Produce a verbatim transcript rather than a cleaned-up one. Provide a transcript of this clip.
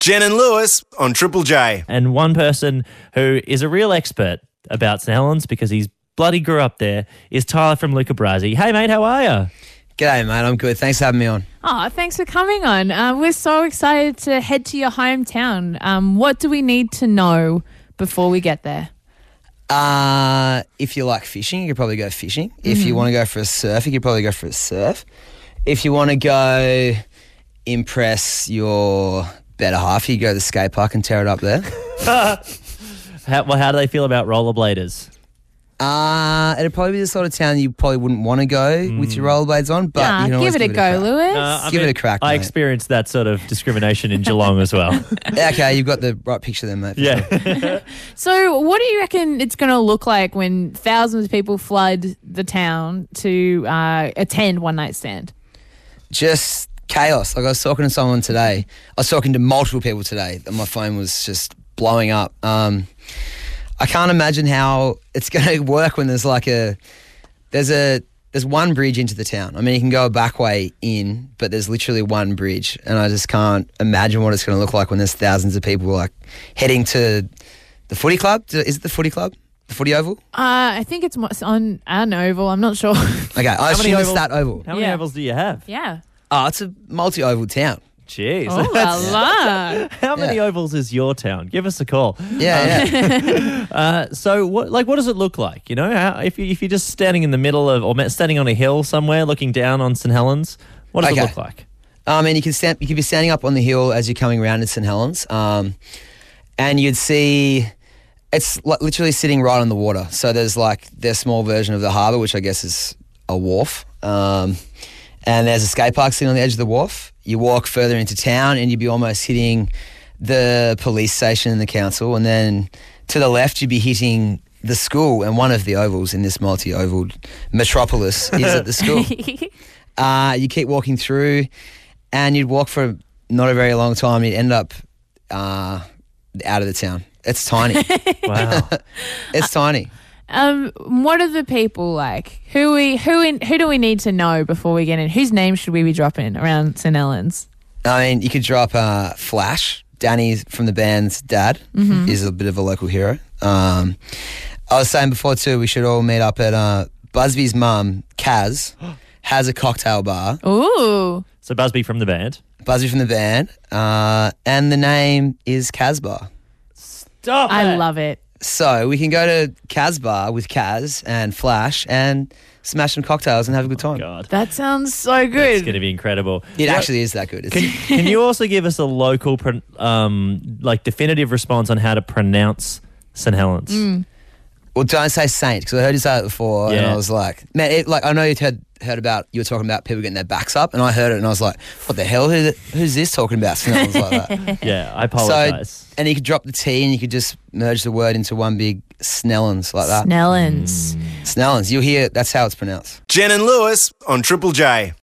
Jen and Lewis on Triple J. And one person who is a real expert about St Helens because he's bloody grew up there is Tyler from Luca Brasi. Hey, mate, how are you? G'day, mate. I'm good. Thanks for having me on. Oh, thanks for coming on. Uh, we're so excited to head to your hometown. Um, what do we need to know before we get there? Uh, if you like fishing, you could probably go fishing. Mm-hmm. If you want to go for a surf, you could probably go for a surf. If you want to go impress your better half, you go to the skate park and tear it up there. how, well, how do they feel about rollerbladers? Uh, it'd probably be the sort of town you probably wouldn't want to go mm. with your rollerblades on, but nah, you can give it a give go, it a Lewis. Uh, give mean, it a crack, I mate. experienced that sort of discrimination in Geelong as well. Okay, you've got the right picture then, mate. Yeah. Sure. So what do you reckon it's going to look like when thousands of people flood the town to uh, attend One Night Stand? Just chaos. Like I was talking to someone today. I was talking to multiple people today and my phone was just blowing up. Um, I can't imagine how it's going to work when there's like a there's a there's one bridge into the town. I mean, you can go a back way in, but there's literally one bridge, and I just can't imagine what it's going to look like when there's thousands of people like heading to the footy club. Is it the footy club? The footy oval? Uh, I think it's on an oval. I'm not sure. Okay, I assume it's that oval. How many Yeah. ovals do you have? Yeah. Oh, it's a multi-oval town. Jeez. Oh, la la. How many Yeah. ovals is your town? Give us a call. Yeah, yeah. Uh, so, what, like, what does it look like? You know, how, if you if you're just standing in the middle of, or standing on a hill somewhere, looking down on St Helens, what does Okay. it look like? I mean, you can stand. You could be standing up on the hill as you're coming around in St Helens, um, and you'd see it's li- literally sitting right on the water. So there's like their small version of the harbour, which I guess is a wharf, um, and there's a skate park sitting on the edge of the wharf. You walk further into town, and you'd be almost hitting the police station and the council, and then to the left, you'd be hitting the school. And one of the ovals in this multi-oval metropolis is at the school. Uh, you keep walking through, and you'd walk for not a very long time. You'd end up uh, out of the town. It's tiny. Wow. It's tiny. Um, what are the people like? Who we who in, who do we need to know before we get in? Whose name should we be dropping around St Helens? I mean, you could drop uh, Flash. Danny from the band's dad Mm-hmm. is a bit of a local hero. Um, I was saying before too, we should all meet up at uh, Busby's mum, Kaz, has a cocktail bar. Ooh. So, Busby from the band. Busby from the band, uh, and the name is Kaz Bar. Stop I it. love it. So we can go to Kaz Bar with Kaz and Flash and smash some cocktails and have a good time. God. That sounds so It's good. going to be incredible. It What- actually is that good. It's, Can, can you also give us a local, pro- um, like, definitive response on how to pronounce St Helens? Mm. well, don't say Saint, because I heard you say it before, and Yeah. I was like, man, it, like I know you'd heard heard about you were talking about people getting their backs up, and I heard it, and I was like, what the hell? Who, who's this talking about? Smells like that. Yeah, I apologise. And you could drop the T, and you could just merge the word into one big Snellens like that. Snellens. Snellens. You'll hear that's how it's pronounced. Jen and Lewis on Triple J.